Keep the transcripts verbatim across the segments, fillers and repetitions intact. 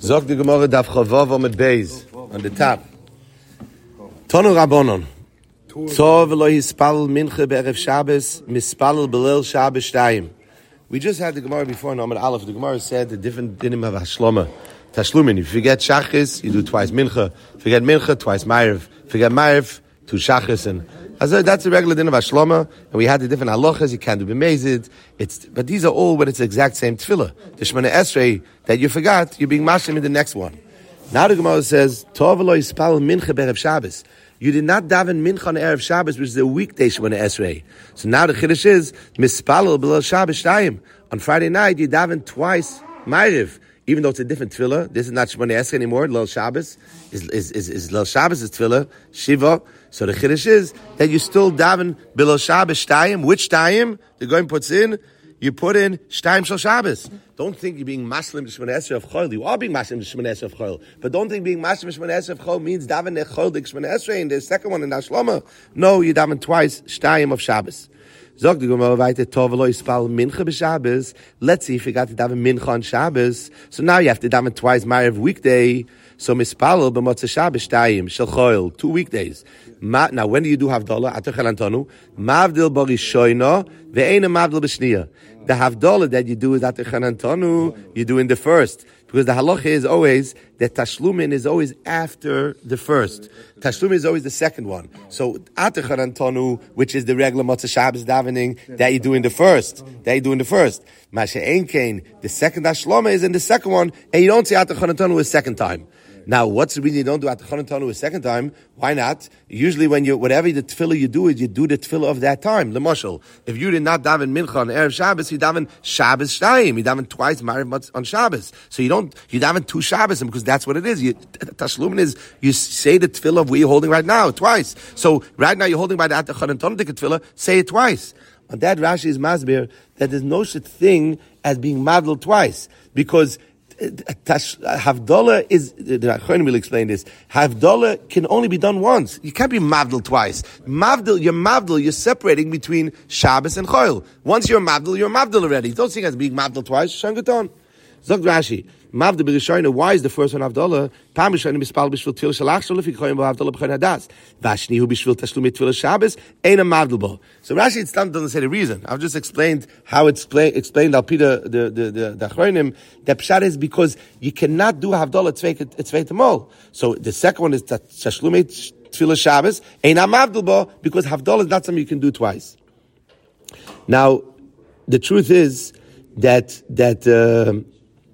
Zog the Gemara Daf Chavav Amud Beis on the top. Tonu Rabbanon. Tov lo hispalel mincha be'erev Shabbos mispalel belil Shabbos shtayim. We just had the Gemara before in Amud Aleph. The Gemara said the different dinim of Hashloma. Tashlumin. If you forget Shachris, you do twice mincha. If you forget mincha, twice ma'ariv. If you forget ma'ariv, two Shachris. And that's the regular din of Hashloma. And we had the different halachas. You can't do b'mezid. It's but these are all when it's the exact same tefillah. The Shemona Esrei that you forgot, you're being mashlim in the next one. Now the Gemara says, Tov lo yispal mincha be'erev Shabbos. You did not daven mincha on erev Shabbos, which is a weekday Shemona Esrei. So now the chiddush is mispalel b'leil Shabbos shtayim. On Friday night you daven twice ma'ariv. Even though it's a different tefillah, this is not Shemona Esrei anymore. Leil Shabbos is is is, is Leil Shabbos is tefillah shiva. So the chiddush is that you still daven below Shabbos shtayim. Which shtayim the Goyim puts in? You put in shtayim shel Shabbos. Don't think you're being maslim to Shemona Esrei of Chol. You are being maslim to Shemona Esrei of Chol, but don't think being maslim to Shemona Esrei of Chol means daven the Chol the Shemona Esrei and the second one in Hashloma. No, you daven twice shtayim of Shabbos. Zog the Gemara weiter Tov lo yispal mincha b'Shabbos. Let's see if you got to daven mincha on Shabbos. So now you have to daven twice ma'ariv weekday. So mispalel b'motzei Shabbos shtayim shel Chol, two weekdays. Ma, now when do you do havdalah? Atu chelantonu mavdil b'rishoina ve'ena mavdil b'shniya. The havdalah that you do is atu chelantonu. You do in the first. Because the halacha is always that tashlumin is always after the first. Tashlumin is always the second one. So Atech Antonu, which is the regular Motzei Shabbos davening that you do in the first, that you do in the first. Mashe Ein Kain, the second Hashloma is in the second one, and you don't say Atech Antonu a second time. Now, what's the reason you don't do Atech Antonu a second time? Why not? Usually, when you whatever the tefillah you do is you do the tefillah of that time. The mashal. If you did not daven mincha on erev Shabbos, you daven Shabbos shtayim. You daven twice ma'ariv on Shabbos. So you don't you daven two Shabbos because that's what it is. You, tashlumin is you say the tefillah of where you're holding right now twice. So right now you're holding by the Atech Antonu tefillah. Say it twice. On that Rashi is masbir that there's no such thing as being madled twice because. Havdalah is, the Achronim will explain this, Havdalah can only be done once. You can't be Mavdil twice. Mavdil, you're Mavdil, you're separating between Shabbos and Choil. Once you're Mavdil, you're Mavdil already. Don't think as being Mavdil twice. Shem Gaton. Zog Rashi, Mavdil b'Rishoina, why is the first one Havdalah? Pam Rishoina mispal b'shvil tefillah shalach shol lefi koyim b'Havdalah b'chon hadas. Vashni hu b'shvil tashlumi tefillah Shabbos, ein a Mavdil bo. So Rashi it's doesn't say the reason. I've just explained how it's explained, explained al Peter, the, the, the, the Achronim, that Pshat is because you cannot do Havdalah tzvei temol. So the second one is tashlumi tefillah Shabbos, ein a Mavdil bo, because Havdalah is not something you can do twice. Now, the truth is that, that, uh,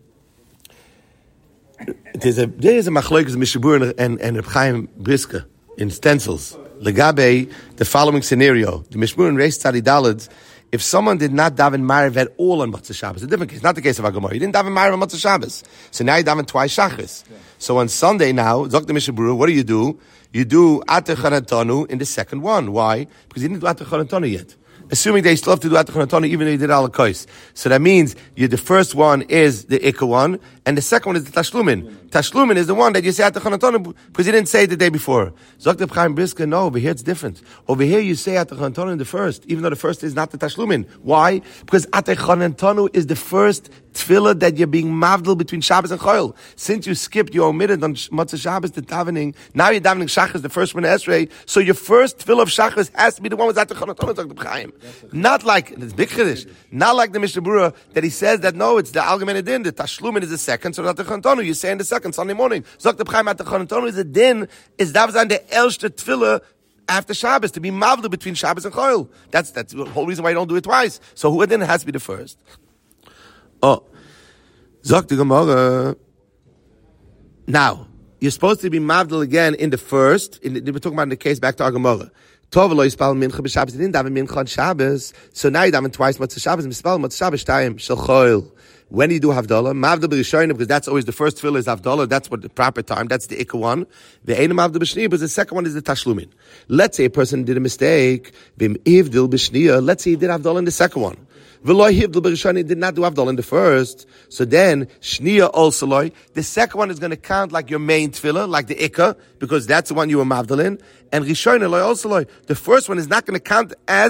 There's a there is a machlokes Mishabur and and Reb Chaim Brisker in stencils. Legabe the following scenario: the Mishmur and Reis Tzadi Daled. If someone did not daven ma'ariv at all on Motzei Shabbos, a different case, not the case of Agamor. You didn't daven ma'ariv on Motzei Shabbos, so now you daven twice Shachris. Yeah. So on Sunday now, Zok the Mishabur, what do you do? You do Atech Harantonu in the second one. Why? Because you didn't do Atech Harantonu yet. Assuming they still have to do Atech Harantonu even though you did Al Kois. So that means you, the first one is the Ikka one, and the second one is the Tashlumin. Tashlumin is the one that you say Atech Harantonu because you didn't say it the day before. Zok Reb Chaim Brisker, no, over here it's different. Over here you say Atech Harantonu in the first, even though the first is not the Tashlumin. Why? Because Atech Harantonu is the first tefillah that you're being mavdil between Shabbos and Choil. Since you skipped, you omitted on Motzei Shabbos the davening. Now you're davening Shachris, the first one Esrei. So your first tefillah of Shachris has to be the one with Atech Harantonu, Zok Reb Chaim. Not like, it's big chiddush, not like the Mishnah Berurah that he says that no, it's the Algemeine Din, the Tashlumin is the second, so Atech Harantonu, you say in the second, Sunday morning. Zok Reb Chaim, Atech Harantonu is a din, is davzan the Elshter tefillah after Shabbos, to be mavdil between Shabbos and Choil. That's, that's the whole reason why you don't do it twice. So who then has to be the first? Oh. Zok the Gemara. Now, you're supposed to be mavdil again in the first, in the, we're talking about in the case back to our Gemara. Tov lo yispal mincha b'Shabbos. You didn't daven mincha on Shabbos, so now you daven twice Motzei Shabbos. Mispal Motzei Shabbos shtayim shel Choil. When you do Havdalah, Mavdil b'Rishoina, because that's always the first tefillah is Havdalah, that's what the proper time, that's the Ikka one. The Ein Mavdil b'Shniya, because the second one is the Tashlumin. Let's say a person did a mistake, V'im Ivdil b'Shniya, let's say he did Havdalah in the second one. V'lo Hivdil b'Rishoina, he did not do Havdalah in the first. So then, Shniya also loy, the second one is going to count like your main tefillah, like the Ikka, because that's the one you were Mavdil in. And Rishoina loy also loy, the first one is not going to count as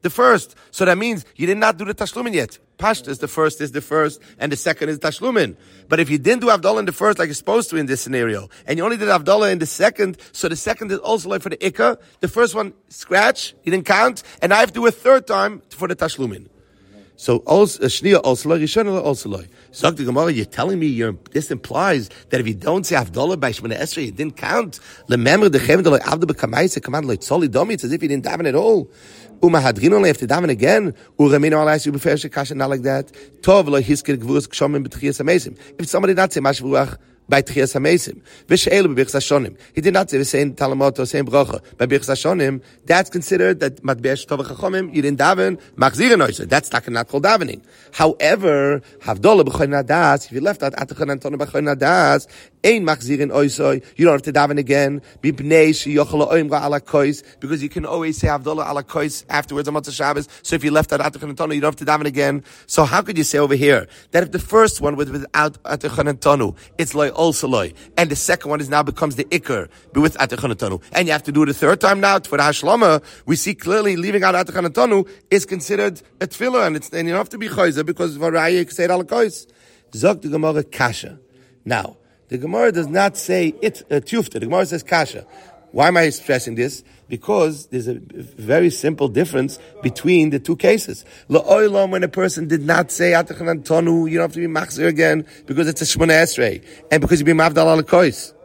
the first. So that means you did not do the tashlumin yet. Pashtus, the first is the first, and the second is tashlumin. But if you didn't do Havdalah in the first like you're supposed to in this scenario, and you only did Havdalah in the second, so the second is also like for the Ikka, the first one, scratch, you didn't count, and I have to do a third time for the tashlumin. So, Shniya also loy, Rishon also loy. Zog the Gemara, you're telling me you're, this implies that if you don't say Havdalah by Shemona Esrei, you didn't count. Remember the Cheved loy Avda b'Kamaisa command loy Tzoli Domi. It's as if you didn't daven at all. Umahadrin only have to daven again. Uramino alayis you befer shekasha not like that. Tov loy hiskir gvurus kshomim b'tchiyas hamesim. If somebody not say mashvuach by Tchias HaMesim. V'she'elu b'Birchas HaShonim. He did not say the same Talamot or same Bracha. By Birchas HaShonim, that's considered that Matbe'esh Tov HaChachomim, you didn't daven, Machzirin Oiseh. That's not called davening. However, Havdalah b'Choy Nadas, if you left out Atachon Antonim b'Choy Nadas, Ein Machzirin Oiseh, you don't have to daven again, B'Bnei She'yochel Oimra ala Kois, because you can always say Havdalah ala Kois afterwards on Motzei Shabbos. So if you left out Atachon Antonim, you don't have to daven again. So how could you say over here that if the first one was without Atachon Antonim, it's like also loy, and the second one is now becomes the ikr, but with atechon atonu, and you have to do it a third time now for the hashlama. We see clearly leaving out atechon atonu is considered a tefillah, and it's and you don't have to be chayzer because varayik said al kois. Zog the Gemara kasha. Now the Gemara does not say it uh, tufta. The Gemara says kasha. Why am I stressing this? Because there's a very simple difference between the two cases. La'olam, when a person did not say Atachon Antonu, you don't have to be machzir again because it's a Shemona Esrei, and because you be mavdal al kois.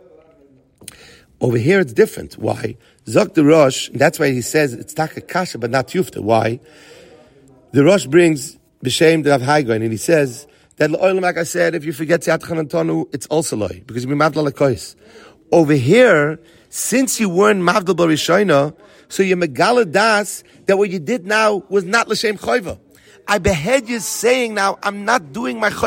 Over here it's different. Why? Zok the Rosh, that's why he says it's taka kasha but not yufta. Why? The Rosh brings b'shem the Rav Haigain, and he says that la'olam, like I said, if you forget Atachon Antonu, it's also loy because you be mavdal al kois. Over here, since you weren't Mavdal Barishayna, so you're Megala Das, that what you did now was not L'Shem Choyva. I behead you saying now, I'm not doing my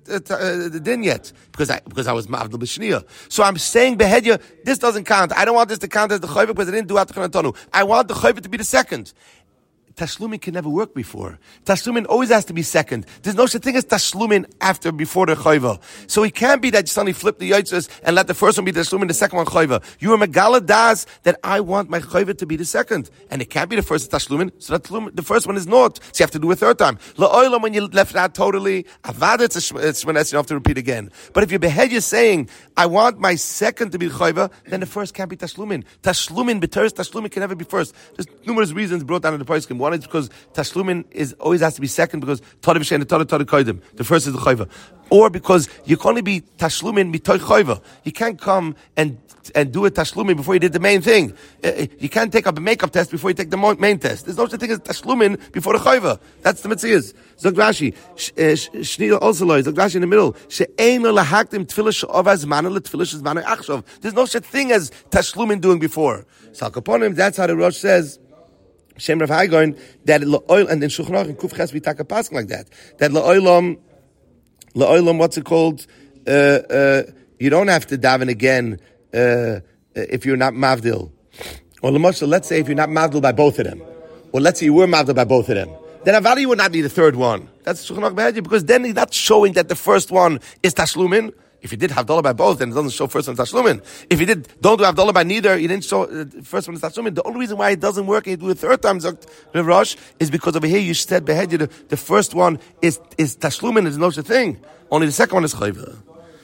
Choyva din yet, because I, because I was Mavdal B'Shniya. So I'm saying behead you, this doesn't count. I don't want this to count as the Choyva because I didn't do Atachon Antonu. I want the Choyva to be the second. Tashlumin can never work before. Tashlumin always has to be second. There's no such thing as tashlumin after, before the chayva. So it can't be that you suddenly flip the yotzes and let the first one be tashlumin, the second one chayva. You are megala das that I want my chayva to be the second. And it can't be the first tashlumin, so that the first one is not. So you have to do a third time. La'olam, when you left it out totally, avad, it's shmones, you have to repeat again. But if you behead you saying, I want my second to be chayva, then the first can't be tashlumin. Tashlumin, b'teres tashlumin can never be first. There's numerous reasons brought down in the poskim. One is because tashlumin is always has to be second because tada b'shein and tada tada kodim. The first is the chayva, or because you can only be tashlumin mitoy chayva. You can't come and and do a tashlumin before you did the main thing. You can't take up a makeup test before you take the main test. There's no such thing as tashlumin before the chayva. That's the mitzvah. Zog Rashi, Shnira also loy. Zog Rashi in the middle. She'ein lo lahaktim tefillah she'ova zmanu letefillah she'zmanu achshav. There's no such thing as tashlumin doing before. So Kaponim, that's how the Rosh says. Shem Rav Haigain that la'oil, and then Shulchan Aruch and Kuf Ches Vitaka Pasuk like that. That la'olam, la'olam, what's it called? Uh, uh, you don't have to daven again uh, if you're not mavdil. Or l'moshe, let's say if you're not mavdil by both of them, or let's say you were mavdil by both of them, then avali would not need a third one. That's Shulchan Aruch Behedya, because then he's not showing that the first one is tashlumin. If you did Havdalah by both, then it doesn't show first one is tashlumin. If you did don't do Havdalah by neither, you didn't show uh, first one is tashlumin. The only reason why it doesn't work and you do it third time, Rav Rosh, is because over here you said behead you the, the first one is is tashlumin. There's no such thing. Only the second one is chayva.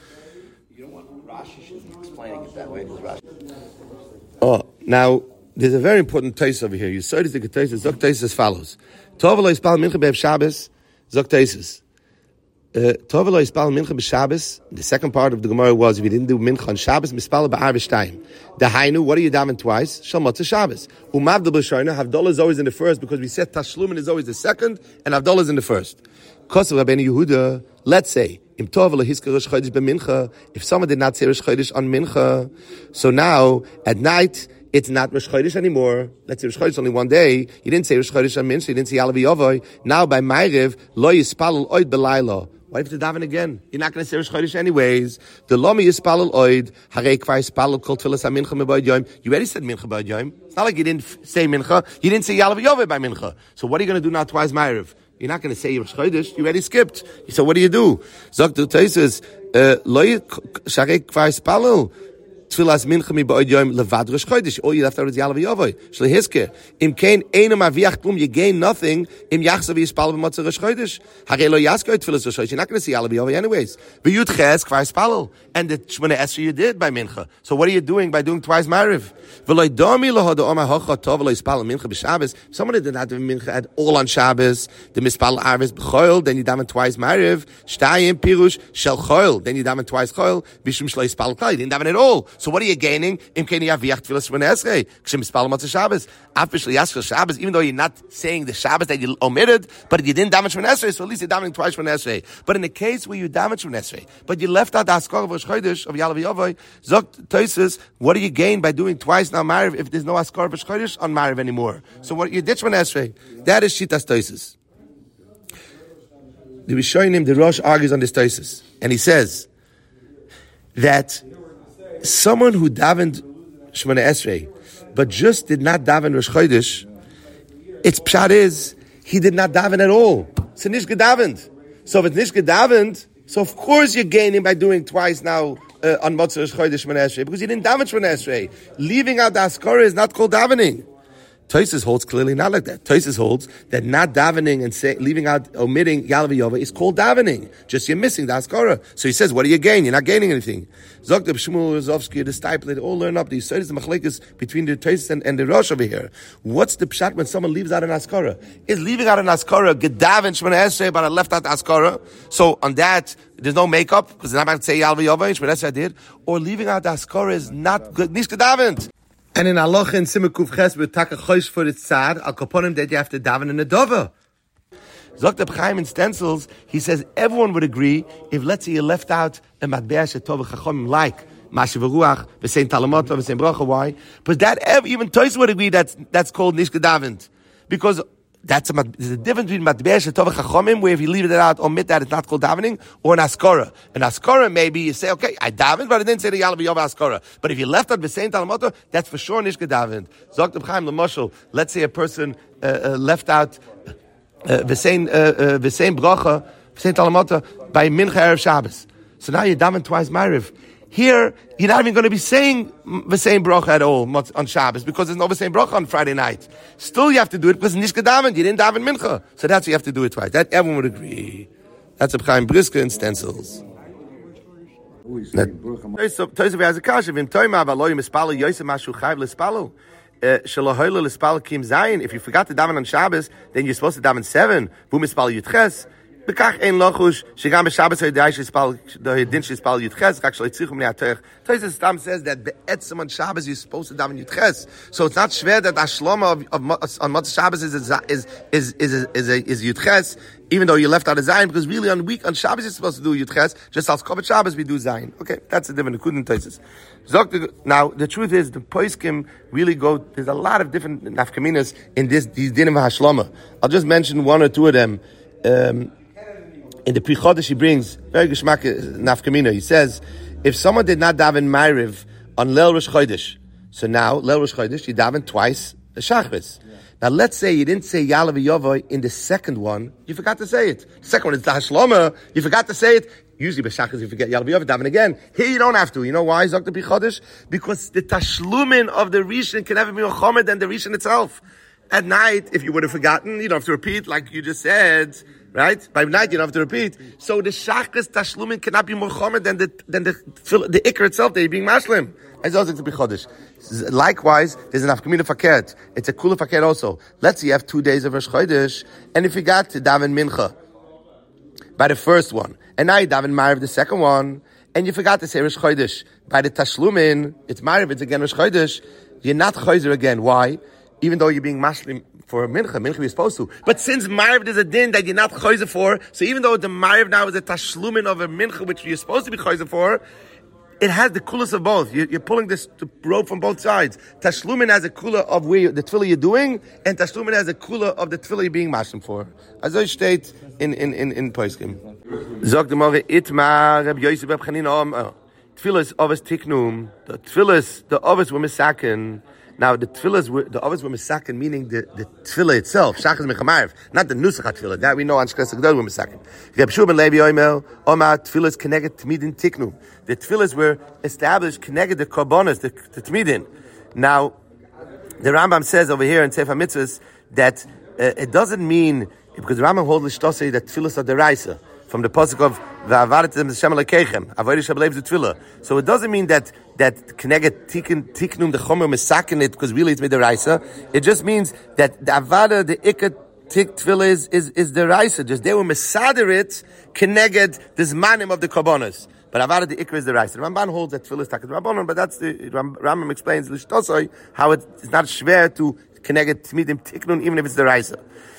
You don't want Rashi explaining it that way. Rashi. Oh, now there's a very important taste over here. You saw this the taste. Zok taste as follows: Tov lo yispal mincha be'ev Shabbos. Zok taste. Tov lo yispal mincha b'Shabbos. The second part of the Gemara was if you didn't do mincha on Shabbos, mispal ba'arv shtayim. The hainu, what are you davening twice? Shal motzei Shabbos. Umavdal b'shayna, Havdalah is always in the first because we said tashlumin is always the second and Havdalah is in the first. Kosav Rabbeinu Yehuda. Let's say im tov lo hisker rosh chodesh b'mincha. If someone did not say rosh chodesh on mincha, so now at night it's not Rosh Chodesh anymore. Let's say Rosh Chodesh only one day. You didn't say Rosh Chodesh on mincha. You didn't say Yalav Yovoi. Now by Ma'ariv lo yispalul oid belayla. Why do you have to daven again? You're not going to say Rosh Chodesh anyways. The Lomi Yispalul Oid, Harei Kvar Yispalul Kol Tfilas HaMincha Mebod Yom. You already said Mincha B'od Yom. It's not like you didn't say Mincha. You didn't say Yalav Yoveh by Mincha. So what are you going to do now twice Ma'ariv? You're not going to say Rosh Chodesh. You already skipped. So what do you do? Zok the Taisus, Lo Harei Kvar Yispalul. Tfilas mincha mi ba'od yom levad Rosh Chodesh. All you left out is Yalav Yavoy. Shlehiske. Im kein einem aviach klum, you gain nothing. Im yachsav yispal b'matzah Rosh Chodesh. Hagei lo yasko tfilas Rosh Chodesh. You're not going to see Yalav Yavoy anyways. V'yud ches kvar spalel. And the Shmona Esrei you did by mincha. So what are you doing by doing twice Ma'ariv? V'loy domi lo hodo oma hocha tov v'lo yispal mincha b'Shabbos. Somebody did not have mincha at all on Shabbos. The mispal arvis b'choil. Then you daven twice Ma'ariv. Shtayim pirush shel choil. Then you daven twice choil. Bishum shlo yispal klal. You didn't daven at all. So what are you gaining? Im keni aviach tfilas Shmona Esrei. K'shem mispal matzah Shabbos. After Yashkel Shabbos, even though you're not saying the Shabbos that you omitted, but you didn't daven Shmona Esrei, so at least you're davening twice Shmona Esrei. But in the case where you daven Shmona Esrei, but you left out the Haskar of Rosh Chodesh of Yalav Yavoy, Zok Toises, what do you gain by doing twice now Ma'ariv if there's no Haskar of Rosh Chodesh on Ma'ariv anymore? So what you did Shmona Esrei, that is Shitas Toises. The Rishonim, the Rosh argues on this Toises, and he says that someone who davened Shmona Esrei, but just did not daven Rosh Chodesh, its pshat is, he did not daven at all. So nish gedavened. So if it's nish gedavened, so of course you're gaining by doing twice now uh, on Motzei Rosh Chodesh Shmona Esrei, because you didn't daven Shmona Esrei. Leaving out the Haskara is not called davening. Tosis holds clearly not like that. Tosis holds that not davening and say, leaving out, omitting Yalav Yavoy is called davening. Just you're missing the Haskara. So he says, what do you gain? You're not gaining anything. Zok the Shmuel Rozovsky, the Stipler, they all learn up. The Yisrael is the Machlekes between the Tosis and, and the Rosh over here. What's the pshat when someone leaves out an Haskara? Is leaving out an Haskara gedaven Shmona Esrei, but I left out the Haskara? So on that, there's no makeup, because they're not going to say Yalav Yavoy, Shmona Esrei I did. Or leaving out the Haskara is not good. Nish gedavent. And in Allah in Simukuf Ches with Taka Chosh for its Tzad, Al Kaponim that you have to daven in a Dova. Zok Reb Chaim in stencils, he says everyone would agree if let's say you left out a Matbeah Shetov Chachomim like Mashiv Ruach, V'sein Talamot, V'sein Bracha, why? But that even Toys would agree that's that's called Nish Gedavent. Because that's a, there's a difference between Matbeah Shetov Chachomim, where if you leave it out, omit that, it's not called davening, or an Askara. An Askara, maybe you say, okay, I davened, but I didn't say the Yalav Yavoy Askara. But if you left out V'sein Talamot, that's for sure Nish Gedavent. Zok Reb Chaim L'moshel, let's say a person uh, uh, left out V'sein uh, V'sein Bracha, V'sein Talamot by Mincha Erev Shabbos. So now you daven twice Ma'ariv. Here, you're not even going to be saying the same bracha at all on Shabbos, because there's no the same bracha on Friday night. Still, you have to do it because nish gedaven. You didn't daven mincha, so that's why you have to do it twice. That everyone would agree. That's a Chaim Brisker in stencils. If you forgot to daven on Shabbos, then you're supposed to daven seven. Bekach ein lochush shegam b'Shabbos hoydai shespal dohedin shespal yudches kach shleitzich umnei atoich. Tosis Stam says that be'etzem on Shabbos you're supposed to daven yudches. So it's not schwer that Ashlama of, of, on Motzei Shabbos is is is is is is, is yudches, even though you left out a zayin, because really on week on Shabbos you're supposed to do yudches. Just as Kovet Shabbos we do zayin. Okay, that's a different couldn't Tosis. Now the truth is the poskim really go. There's a lot of different nafkaminas in this these dinim hashlama. I'll just mention one or two of them. Um, In the Pri Chodesh he brings very geschmack nafkamina. He says, if someone did not daven Ma'ariv on Leil Rosh Chodesh, so now Leil Rosh Chodesh you daven twice a Shachris. Yeah. Now let's say you didn't say Yalav Yavoy in the second one, you forgot to say it. The second one is the Hashlama, you forgot to say it. Usually by Shachris you forget Yalav Yavoy, daven again. Here you don't have to. You know why? Zok the Pri Chodesh? Because the Tashlumin of the Rishon can never be more chomer than the Rishon itself. At night, if you would have forgotten, you don't have to repeat like you just said. Right? By night you don't have to repeat. So the Shachris Tashlumin cannot be more chomer than the than the the Iker itself that you're being mashlim. As also to be chodesh. Likewise, there's an afkamina fakert. It's a kula fakert also. Let's say you have two days of Rosh Chodesh, and if you got to daven mincha by the first one, and now you daven Ma'ariv the second one, and you forgot to say Rosh Chodesh by the Tashlumin, it's Ma'ariv, it's again Rosh Chodesh, you're not choizer again. Why? Even though you're being mashlim for a mincha, mincha you're supposed to. But since Ma'ariv is a din that you're not choizer for, so even though the Ma'ariv now is a tashlumin of a mincha which you're supposed to be choizer for, it has the kulas of both. You're, you're pulling this rope from both sides. Tashlumin has a kula of where you, the tefillah you're doing, and tashlumin has a kula of the tefillah you're being mashlim for. As I state in in in in Poskim. Zog the Mare itma Reb Yosef Reb Chanina Tefillas oves tiknum. The tefillas the oves were misaken. Now the tefillahs were the others were misaken, meaning the, the tefillah itself, shachas mechamayv, not the nusach tefillah. That we know on Shkes Gedol were misaken. Reb Shua ben Levi Omer, Omar tefillahs connected tmidin tiknu. The tefillahs were established connected the korbanos, the, the tmidin. Now the Rambam says over here in Sefer Mitzvahs that uh, it doesn't mean, because the Rambam holds l'shtosei that tefillahs are deraisa from the pasuk of v'avadatem Hashem Elokeichem, avodah shablev the tefillah. So it doesn't mean that that connected tiknum the chomer misaken it because really it's made deraisa. It just means that the avada the ikat tik tefillah is is is deraisa. Just they were misader it connected the zmanim of the korbanos. But avada the ikra is the rice. The Ramban holds that tefillah is taket Rabbanon, but that's the Rambam explains l'shtosoi how it, it's not schwer to connect tmidim tiknun even if it's the rice.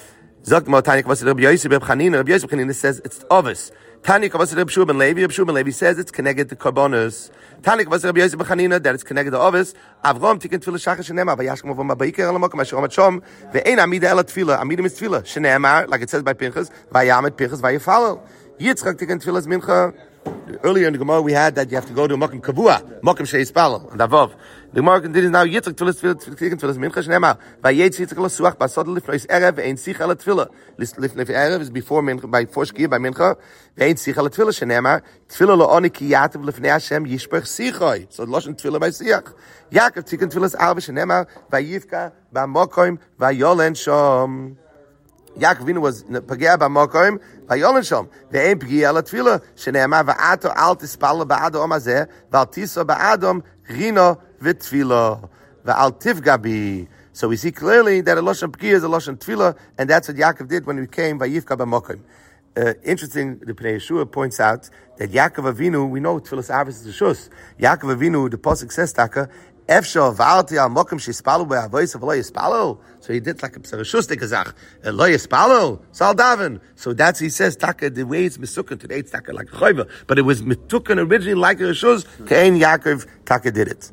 Zok mo Tanya kavos Rabbi Yosef Reb Chanina. Rabbi Yosef Chanina says it's obvious. Tanya kavos Rabbi Shua ben Levi. Rabbi Shua ben Levi says it's connected to korbanos. Tanya kavos Rabbi Yosef Chanina that it's connected to obvious. Avrom tiken tefillah shachar shenemar vayashkem avrom ba'ikar al makom asher omat shom ve'ein amida el tefillah. Amidim is tefillah shenemar like it says by Pinchas vayamed Pinchas vayifalel. Yitzchak tiken tefillas mincha. Earlier in the Gemara we had that you have to go to Mokim Kavua, Mokim Sheispalo, and Avov. The Gemara continues now, Yitzchak Tfilas Tfilas Mincha Shnema, Vayetz Yitzchak Lasuach, Basod Lifnois Erev, Ve'ein Sich El Tfilah. Lifnei Erev is before Mincha, by four Shkia, by Mincha, Ve'ein Sich El Tfilah Shnema, Tfilah Lo'oni Ki Yativ Lifnei Hashem Yishpech Sichoi. So Loshen Tfilah by Siach. Yaakov Tikkun Tfilas Arva Shnema, Vayivka, Ba'mokoim, Vayolen Shom. Yaakov Avinu was pagea b'mokoim vayolen shom ve'ein pagea l'tefila shene'emar va'ato al tispala ba'adom hazeh v'al tiso ba'adom rino v'tefila v'al tifga bi. So we see clearly that a loshen pagea is a loshen tefila, and that's what Yaakov did when he came vayivka b'mokoim. Uh, interesting, the Pnei Yeshua points out that Yaakov Avinu, we know tefillas avos is a shus. Yaakov Avinu, the pasuk says taka, Efsho v'alti al mokum sheispalu be'avois of lo yispalu. So he did like a psarashustik azach. Lo yispalu, sal daven. So that's, he says, taka, the way it's misukken, today it's taka like a choiva. But it was mitukken originally like a rishus, Kain Yaakov, taka did it.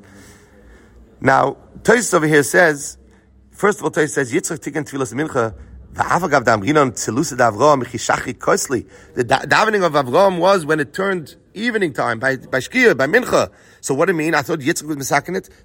Now, Tosis over here says, first of all, Tosis says, Yitzchak tikkun tfilas mincha, v'avagav damrinon tzilusid Avrom, mechishachi kosli. The davening of Avrom was when it turned evening time, by by Shkia, by Mincha. So what do you mean? I thought Yitzchak was misaken it.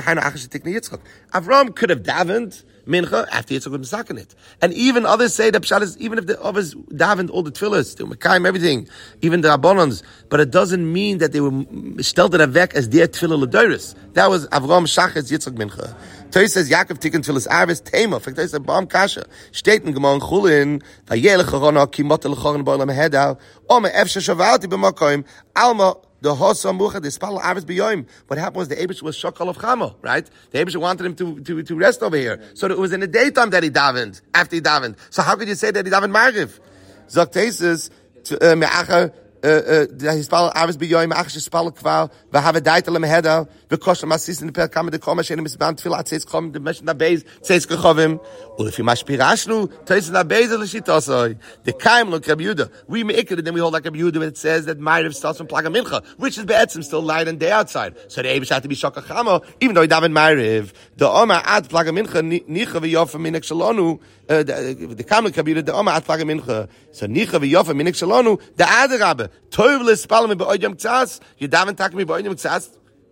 Avram could have davened Mincha after Yitzchak was misaken it. And even others say that Pshat is, even if the others davened all the tefillahs, the Mekayim, everything, even the Rabbanons, but it doesn't mean that they were stelted avek as their tefillah l'doris. That was Avram Shachas Yitzchak Mincha. Toy says Yaakov tikkun tefillas arvis tema. In fact, Toy says Bam Kasha. Steht in Gemara Chulin vayelech Harona ki motel chorin boilam hedal ome efshe shavalti b'makoim alma the hosa mucha the spal arvis b'yoim. What happened was the Eibush was shokal of Chamo, right? The Eibush wanted him to, to to rest over here, so it was in the daytime that he davened. After he davened, so how could you say that he davened Mariv? Zok Toy says me'achar. His spal arvis b'yoim ach shespal kvar v'have daitel mehedal v'kosh masis in the per kam de koma shenim misban tefila atzes kom the mission na beis tzes kechovim ulfi mashpirashnu tzes na beis l'shitosoi the kaim look Rabbi Yehuda we make it, then we hold like Rabbi Yehuda when it says that Ma'ariv starts from Plaga Mincha, which is be'etzim still light and day outside, so the Eibush had to be shokach chamo even though he davened Ma'ariv. The Oma ad Plaga Mincha nicha v'yofa minek shalonu the kaim look Rabbi Yehuda the Oma ad Plaga Mincha so nicha v'yofa minek shalonu the adarabbe toiv l'spalmi b'oyam tzas you daven takmi b'oyam tzas.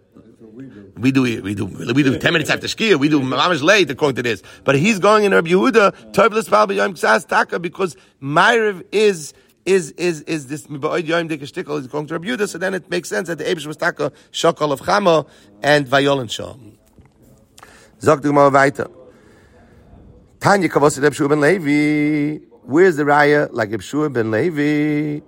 We do, we do, we do ten minutes after Shkia. We do mamash late according to this. But he's going in Rabbi Yehuda, Tov l'spal b'yom ksas taka, because Ma'ariv is, is, is, is this, b'oid yom dekeshtikol is going to Rabbi Yehuda, so then it makes sense that the Eibush was taka, shokol of Chamo, and Vayolen Shom. Zog du mal weiter. Tanya kavos Reb Shua ben Levi. Where's the raya like Reb Shua ben Levi?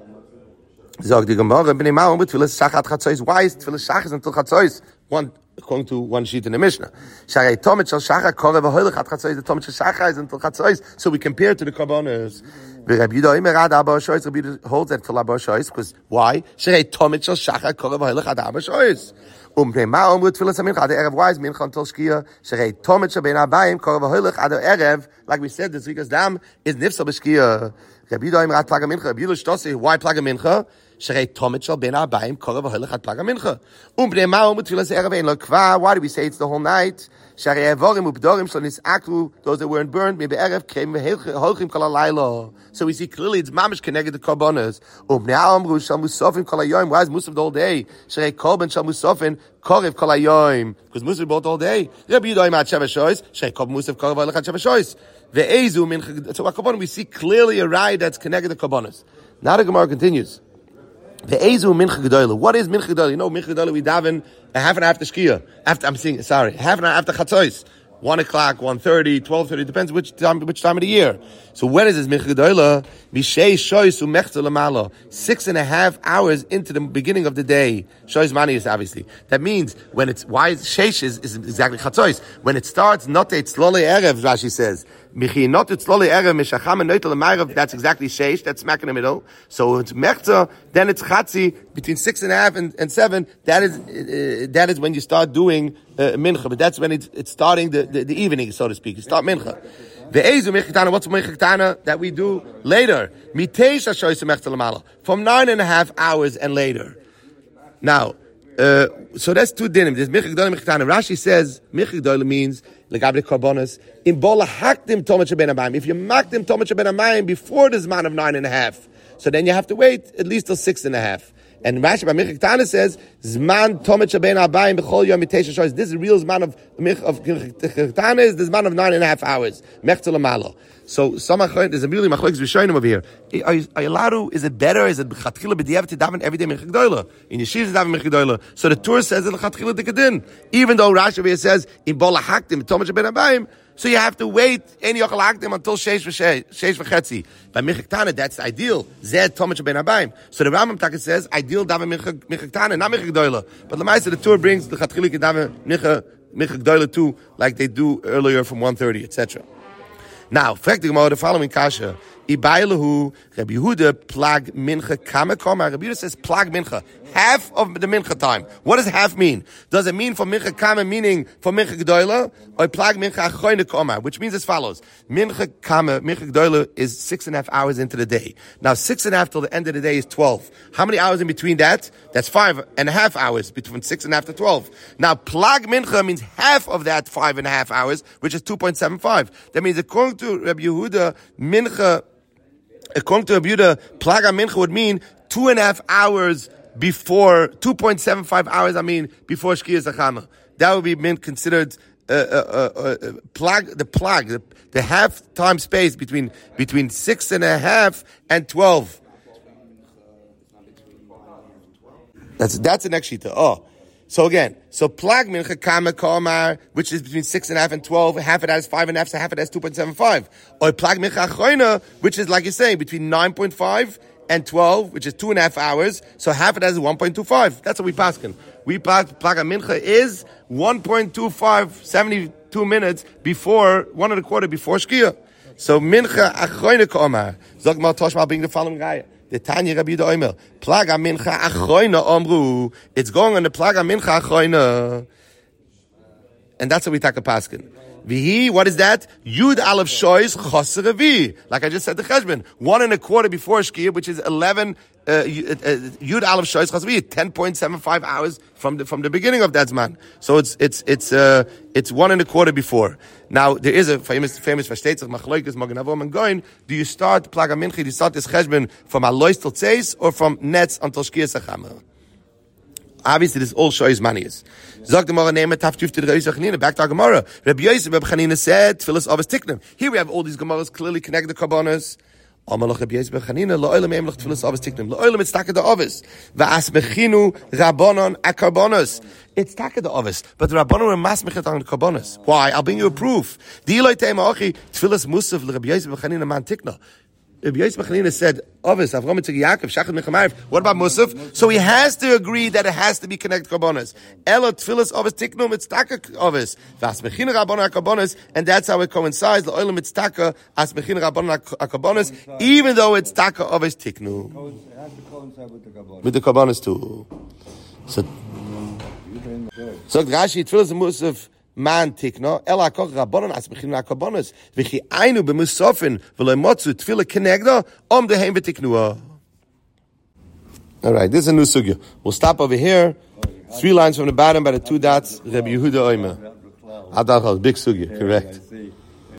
Zog die Gemara, bin im Maum mit Tfilas Shachar Chatzois. Why is Tfilas Shachar until Chatzois? One, according to one sheet in the Mishnah. Sharei Tomet Shal Shachar Korev Hoylech At Chatzois. The Tomet Shal Shachar is until Chatzois. So we compare to the Korbanos. Rabbi Yehuda Omer Ad Abba Shoyis. Rabbi Yehuda holds that till Abba Shoyis because why? Sharei Tomet Shal Shachar Korev Hoylech Ad Abba Shoyis. Um bin Maum mit Tfilas Mincha Ad Erev. Why is Mincha until Shkia? Sharei Tomet Shal Ben Abayim Korev Hoylech Ad Erev. Like we said, the Zrikas Dam is Nifsa B'Shkia. Rabbi Yehuda Omer Ad Plaga Mincha. Rabbi Yehuda Shtossi. Why Plaga Mincha? Sherei Tomit Shal Ben Abayim Korav Hoilech Plag HaMincha. Um Bnei Ma'om Utfilas Erev Ein Lo Kva. Why do we say it's the whole night? Sherei Evorim Ubdorim Shal Nisakru. Those that weren't burned, maybe Erev came Holchim Kol HaLayla. So we see clearly it's mamish connected to korbanos. Um Bnei Amru Shal Musafin Kol HaYom. Why is Musaf the whole day? Sherei Korban Shal Musafin Korav Kol HaYom. Because Musaf bought all day. Rabbi Yehuda Imat Sheva Shoyz. Sherei Korban Musaf Korav Hoilech Sheva Shoyz. Ve'ezu Mincha. So what korban we see clearly a ride that's connected to korbanos. Now the Gemara continues. Ve'ezu mincha gedola. What is mincha gedola? You know, mincha gedola we daven a half an hour after shkia. After I'm saying sorry, half an hour after chatzos. One o'clock, one thirty, twelve thirty. Depends which time, which time of the year. So when is this mincha gedola? Mishei shoyz umechta lamala. Six and a half hours into the beginning of the day. Shoyz manius, obviously. That means when it's why is sheish is, is exactly chatzos. When it starts, not a tzlole erev. Rashi says. That's exactly sheish. That's smack in the middle. So it's mechta. Then it's chatzi between six and a half and, and seven. That is uh, that is when you start doing uh, mincha. But that's when it's, it's starting the, the, the evening, so to speak. You start mincha. The ezu mincha what's mincha that we do later? Miteisha shoyis mechta lamala from nine and a half hours and later. Now. Uh, so that's two dinim. There's Michik Doyle Michik Tana. Rashi says Michik Doyle means Legabri Korbanos. In Bola Haktim Tomat Sheben Abayim. If you Maktim Tomat Sheben Abayim before the Zman of nine and a half, so then you have to wait at least till six and a half. And Rashi by Michik Tana says Zman Tomat Sheben Abayim B'chol Yom Mitesha Shoyz. This is the real Zman of of Michik Tana is the Zman of nine and a half hours. Mechta Lamalo. So some there's a really machlokes rishonim over here. Are you, are you allowed to? Is it better? Is it b'chatchila b'diavad to daven every day mincha gedola? In yeshiva daven mincha gedola. So the Torah says it l'chatchila dikadin. Even though Rashi over here says in bola haktim tomash ben abayim, so you have to wait any yochal haktim until sheish v'sheish v'chetzi. By mincha tana, that's the ideal. Zed tomash ben abayim. So the Rambam Taka says ideal daven mincha tana, not mincha gedola. But the Ma'aser the Torah brings the chatchila daven mincha mincha gedola too, like they do earlier from one thirty, et cetera. Now, fragt the Gemara the following kasha. Ibailahu, Rabbi Yehuda, plag mincha kamakoma. Rabbi Yehuda says plag mincha. Half of the mincha time. What does half mean? Does it mean for mincha kama, meaning for mincha gedola, or plag mincha achoyne koma, which means as follows. Mincha kama, mincha gedola is six and a half hours into the day. Now, six and a half till the end of the day is twelve. How many hours in between that? That's five and a half hours between six and a half to twelve. Now, plag mincha means half of that five and a half hours, which is two point seven five. That means according to Rabbi Yehuda, mincha According to Rabbi Yehuda, plaga mincha would mean two and a half hours before, two point seven five hours, I mean, before Shkia Zachama. That would be meant considered uh, uh, uh, uh, plag, the plag, the, the half time space between between six and a half and twelve. That's that's the next shita. Oh. So again, so plag mincha kama komar, which is between six and a half and twelve, half of that is five and a half, so half of that is two point seven five. Or plag mincha achoyna, which is like you're saying, between nine point five and twelve, which is two and a half hours, so half of that is one point two five. That's what we paskin. We plag plag mincha is one point two five, seventy-two minutes before, one and a quarter before shkia. So mincha achoyna komar. Zog mal toshmal being the following guy. The Tanya Rabbi Yehuda Omer, Plaga Mincha Achoyna Omru. It's going on the Plaga Mincha Achoyna. And that's what we talk about Paskin. Vihi, what is that? Yud Aleph Shoyz Choser Revi. Like I just said, the Cheshbon. One and a quarter before Shkia, which is eleven, uh, Yud Aleph Shoyz Choser Revi. ten point seven five hours from the, from the beginning of that Zman. So it's, it's, it's, uh, it's one and a quarter before. Now, there is a famous, famous Vashtetzach, Machloikes, Magen Avraham and Goin. Do you start Plaga Mincha, do you start this Cheshbon from Alois till Tzeis, or from Netz until Shkia Sachama? Obviously, this all shows manias. Zog the Gemara name it Taf Tufti Rabbi Yosef Chanina. Back to our Gemara. Rabbi Yosef Rabbi Chanina said, "Tfilas Avos Tiknim." Here we have all these Gemaras clearly connected to Karbonos. Amalach Rabbi Yosef Rabbi Chanina La'olam Emlach Tfilas Avos Tiknim. La'olam it's Taka the Avos. Va'asmechinu Rabbanon Akarbonos. It's Taka the Avos, but the Rabbanon are masmechet on the Karbonos. Why? I'll bring you a proof. Di'iloi Teima Achi Tfilas Musaf Rabbi Yosef Rabbi Chanina Man Tikna. Rabbi Yosef Chanina said, Ovis, Avram Tzig Yaakov, Shachar Mechamayev. What about Musaf? So he has to agree that it has to be connected to Karbonos. Elo Tfilas Ovis Tiknum, it's Taka Ovis. Vas Mechina Rabbanon HaKarbonos, and that's how it coincides. L'olam it's Taka, As Mechina Rabbanon HaKarbonos, even though it's Taka Ovis Tiknum. It has to coincide with the Karbonos. With the Karbonos too. So, so Rashi, Tfilas Musaf, Man tikno ela koch rabbanon as bechin akabonos v'chi ainu b'musafin v'lo motzu tefila kenegda om dehem v'tiknua. All right, this is a new sugya. We'll stop over here. Three lines from the bottom by the two dots. Rabbi Yehuda Oimer. Adal, big sugya, correct.